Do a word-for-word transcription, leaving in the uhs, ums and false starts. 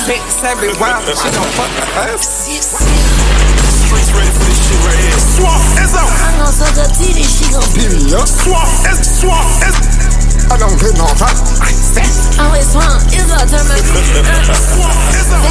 Sex every round, she gon' fuck the earth. Streets ready for this shit right here. Swap, it's up. I'm gon' suck her titty, she gon' beat me up. Swap, it's swap, it's. I don't get no fight. I'm with swamp, it's up, turn my bitch. Swap, it's up.